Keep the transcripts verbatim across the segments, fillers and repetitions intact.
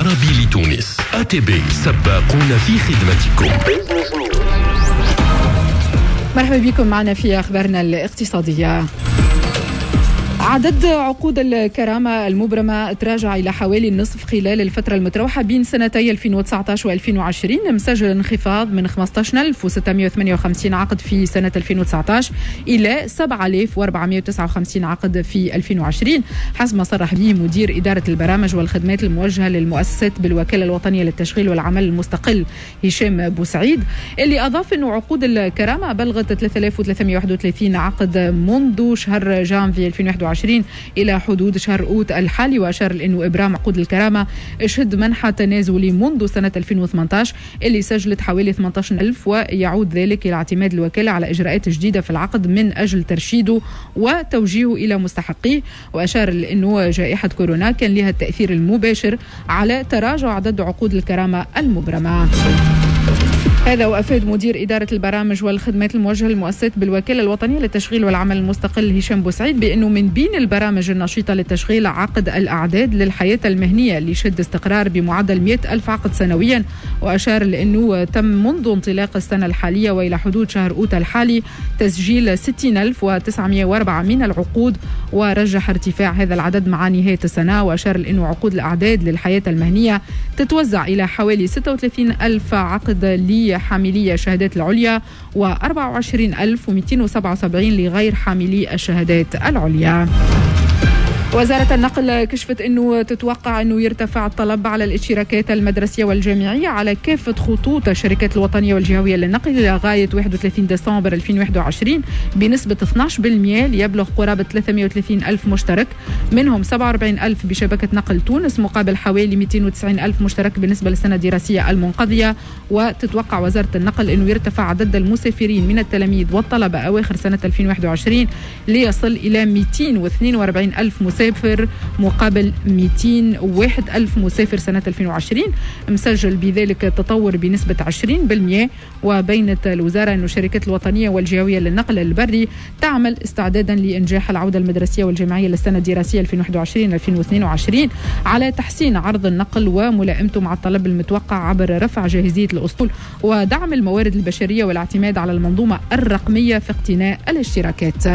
العربي لتونس. إيه تي بي سباقون في خدمتكم. مرحبا بكم معنا في أخبارنا الاقتصادية. عدد عقود الكرامة المبرمة تراجع إلى حوالي النصف خلال الفترة المتراوحة بين سنتي ألفين وتسعة عشر وألفين وعشرين، مسجل انخفاض من خمسة عشر ألف وستمائة وثمانية وخمسين عقد في سنة ألفين وتسعة عشر إلى سبعة آلاف وأربعمائة وتسعة وخمسين عقد في ألفين وعشرين، حسب ما صرح به مدير إدارة البرامج والخدمات الموجهة للمؤسسات بالوكالة الوطنية للتشغيل والعمل المستقل هشام بوسعيد، اللي أضاف أنه عقود الكرامة بلغت ثلاثة آلاف وثلاثمائة وواحد وثلاثين عقد منذ شهر جانفي ألفين وواحد وعشرين إلى حدود شهر أوت الحالي، وأشار أنه إبرام عقود الكرامة اشهد منحى تنازلي منذ سنة ألفين وثمانية عشر اللي سجلت حوالي ثمانية عشر ألف، ويعود ذلك إلى اعتماد الوكالة على إجراءات جديدة في العقد من أجل ترشيده وتوجيهه إلى مستحقيه. وأشار أنه جائحة كورونا كان لها التأثير المباشر على تراجع عدد عقود الكرامة المبرمة. هذا وأفاد مدير إدارة البرامج والخدمات الموجهة للمؤسسات بالوكالة الوطنية للتشغيل والعمل المستقل هشام بوسعيد بأنه من بين البرامج النشيطة للتشغيل عقد الأعداد للحياة المهنية اللي يشد استقرار بمعدل مئة ألف عقد سنويا. وأشار لأنه تم منذ انطلاق السنة الحالية وإلى حدود شهر أوت الحالي تسجيل ستين ألف وتسعمائة وأربعة من العقود، ورجح ارتفاع هذا العدد مع نهاية السنة. وأشار لأنه عقود الأعداد للحياة المهنية تتوزع إلى حوالي ستة وثلاثين ألف عقد لي حاملي الشهادات العليا وأربعة وعشرين ألف ومئتين وسبعة وسبعين لغير حاملي الشهادات العليا. وزارة النقل كشفت أنه تتوقع أنه يرتفع الطلب على الاشتراكات المدرسية والجامعية على كافة خطوط الشركات الوطنية والجهوية للنقل إلى غاية واحد وثلاثين ديسمبر ألفين وواحد وعشرين بنسبة اثني عشر بالمئة ليبلغ قرابة ثلاثمائة وثلاثين ألف مشترك، منهم سبعة وأربعين ألف بشبكة نقل تونس مقابل حوالي مئتين وتسعين ألف مشترك بالنسبة للسنة الدراسية المنقضية. وتتوقع وزارة النقل أنه يرتفع عدد المسافرين من التلاميذ والطلبة أواخر سنة ألفين وواحد وعشرين ليصل إلى مئتين واثنين وأربعين ألف مسافر مسافر مقابل مئتين وواحد ألف مسافر سنة ألفين وعشرين، مسجل بذلك تطور بنسبة عشرين بالمئة. وبينت الوزارة أن الشركات الوطنية والجهوية للنقل البري تعمل استعدادا لإنجاح العودة المدرسية والجامعية للسنة الدراسية ألفين وواحد وعشرين ألفين واثنين وعشرين على تحسين عرض النقل وملائمته مع الطلب المتوقع عبر رفع جاهزية الأسطول ودعم الموارد البشرية والاعتماد على المنظومة الرقمية في اقتناء الاشتراكات.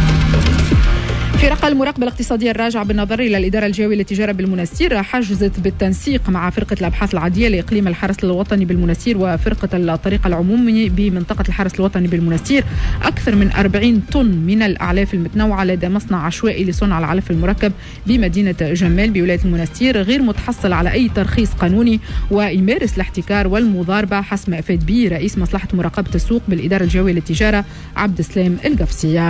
في رقم المراقبة الاقتصادية الراجعة بالنظر إلى الإدارة الجهوية للتجارة بالمنستير، حجزت بالتنسيق مع فرقة الأبحاث العادية لإقليم الحرس الوطني بالمنستير وفرقة الطريق العمومي بمنطقة الحرس الوطني بالمنستير أكثر من أربعين طن من الأعلاف المتنوعة لدى مصنع عشوائي لصنع العلف المركب بمدينة جمال بولاية المنستير غير متحصل على أي ترخيص قانوني ويمارس الاحتكار والمضاربة، حسب ما أفاد به رئيس مصلحة مراقبة السوق بالإدارة الجهوية للتجارة عبد السلام القفصية.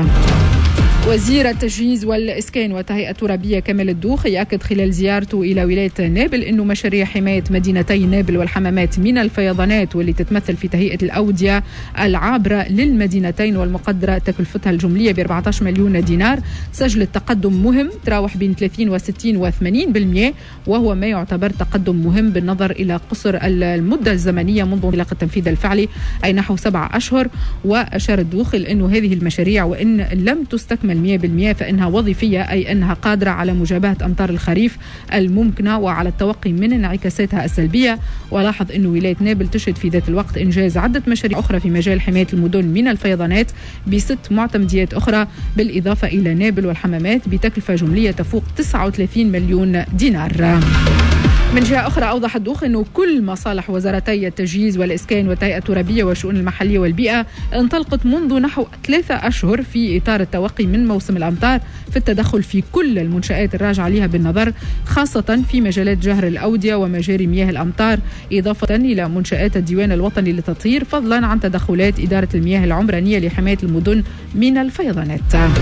وزير التجهيز والإسكان والتهيئة الترابية كمال الدوخ يأكد خلال زيارته إلى ولاية نابل أنه مشاريع حماية مدينتي نابل والحمامات من الفيضانات واللي تتمثل في تهيئة الأودية العابرة للمدينتين والمقدرة تكلفتها الجملية ب أربعة عشر مليون دينار سجلت تقدم مهم تراوح بين ثلاثين وستين وثمانين بالمئة، وهو ما يعتبر تقدم مهم بالنظر إلى قصر المدة الزمنية منذ انطلاق التنفيذ الفعلي أي نحو سبعة أشهر. وأشار الدوخ أنه هذه المشاريع وإن لم تستكمل مئة بالمئة فإنها وظيفية، أي أنها قادرة على مجابهة أمطار الخريف الممكنة وعلى التوقي من انعكاساتها السلبية. ولاحظ أن ولاية نابل تشهد في ذات الوقت إنجاز عدة مشاريع أخرى في مجال حماية المدن من الفيضانات بست معتمديات أخرى، بالإضافة إلى نابل والحمامات بتكلفة جملية تفوق تسعة وثلاثين مليون دينار. من جهة أخرى أوضح الدوخ أنه كل مصالح وزارتي التجهيز والإسكان والتهيئة الترابية والشؤون المحلية والبيئة انطلقت منذ نحو ثلاثة أشهر في إطار التوقي من موسم الأمطار في التدخل في كل المنشآت الراجعة لها بالنظر، خاصة في مجالات جهر الأودية ومجاري مياه الأمطار، إضافة إلى منشآت الديوان الوطني للتطهير، فضلا عن تدخلات إدارة المياه العمرانية لحماية المدن من الفيضانات.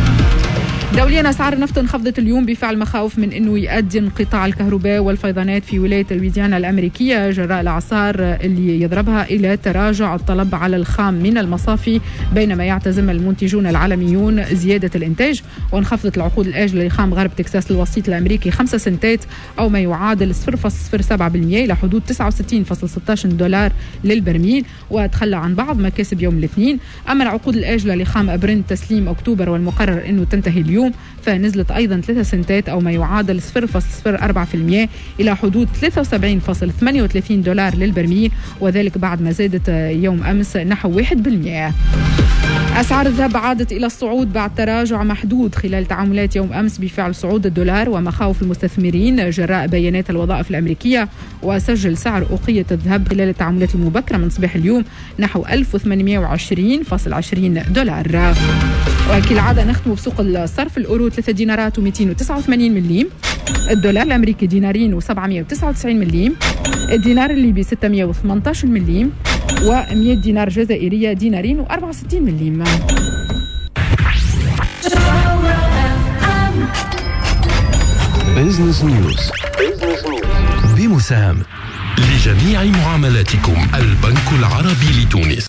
دوليا أسعار النفط انخفضت اليوم بفعل مخاوف من أنه يؤدي انقطاع الكهرباء والفيضانات في ولاية لويزيانا الأمريكية جراء الأعصار اللي يضربها إلى تراجع الطلب على الخام من المصافي، بينما يعتزم المنتجون العالميون زيادة الإنتاج. وانخفضت العقود الآجلة لخام غرب تكساس الوسيط الأمريكي خمسة سنتات أو ما يعادل صفر فاصلة صفر سبعة بالمئة إلى حدود تسعة وستين فاصلة ستة عشر دولار للبرميل، وتخلى عن بعض مكاسب يوم الاثنين. أما العقود الآجلة لخام برنت تسليم أكتوبر والمقرر أنه تنتهي اليوم اليوم، فنزلت أيضا ثلاثة سنتات أو ما يعادل صفر فاصلة صفر أربعة بالمئة إلى حدود ثلاثة وسبعين فاصلة ثمانية وثلاثين دولار للبرميل، وذلك بعد ما زادت يوم أمس نحو واحد بالمئة. أسعار الذهب عادت إلى الصعود بعد تراجع محدود خلال تعاملات يوم أمس بفعل صعود الدولار ومخاوف المستثمرين جراء بيانات الوظائف الأمريكية، وسجل سعر أوقية الذهب خلال التعاملات المبكرة من صباح اليوم نحو ألف وثمانمئة وعشرين فاصلة عشرين دولار. وكالعادة نختم بسوق الصرف. الأورو ثلاثة دينارات ومئتين وتسعة وثمانين مليم، الدولار الأمريكي دينارين وسبعمئة وتسعة وتسعين مليم، الدينار الليبي ستمئة وثمانية عشر مليم، ومئة دينار جزائرية دينارين وأربعة وستين مليم. بيزنس نيوز بمساهمة لجميع معاملاتكم البنك العربي لتونس.